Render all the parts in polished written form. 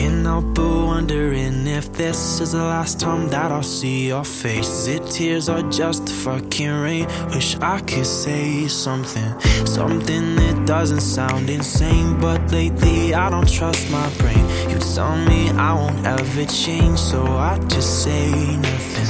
Can't help but wondering if this is the last time that I'll see your face. Is it tears or just the fucking rain? Wish I could say something that doesn't sound insane, but lately I don't trust my brain. You tell me I won't ever change, so I just say nothing.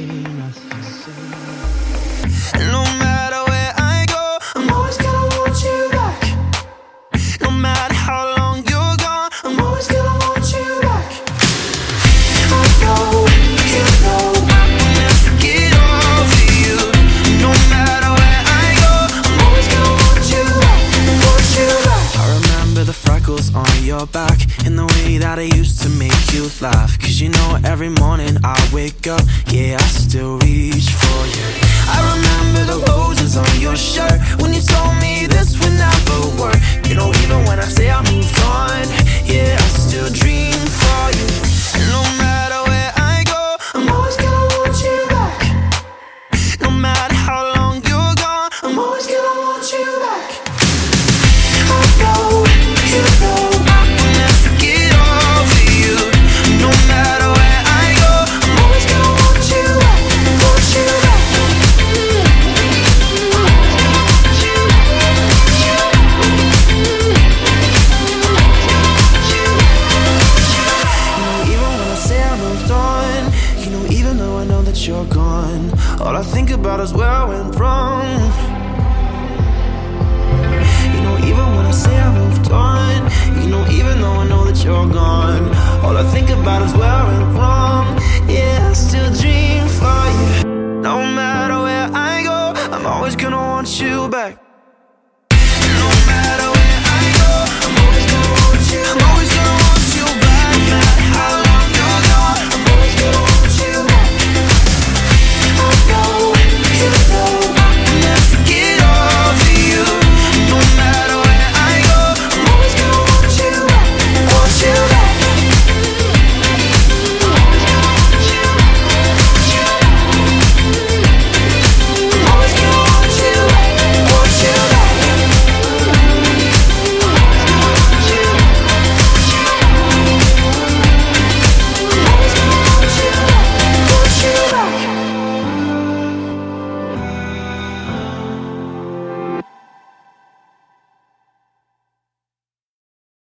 No matter where I go, I'm always gonna want you back. No matter how long you're gone, I'm always gonna want you back. I know, you know, I will never get over you. No matter where I go, I'm always gonna want you back, want you back. I remember the freckles on your back and the way that I used to make you laugh. Cause you know every morning I wake up, yeah, I still reach for you. I remember the roses on your shirt when you told me this would never work. You know, even when I say I moved on, yeah, I still dream for you. And no matter where I go, I'm always gonna want you back. No matter how long you're gone, I'm always gonna want you back. I know, you know, I will never get over you. No matter where I go, I'm always gonna want you back, want you back. You're gone. All I think about is where I went wrong. You know, even when I say I moved on, you know, even though I know that you're gone, all I think about is where I went wrong. Yeah, I still dream for you. No matter where I go, I'm always gonna want you back.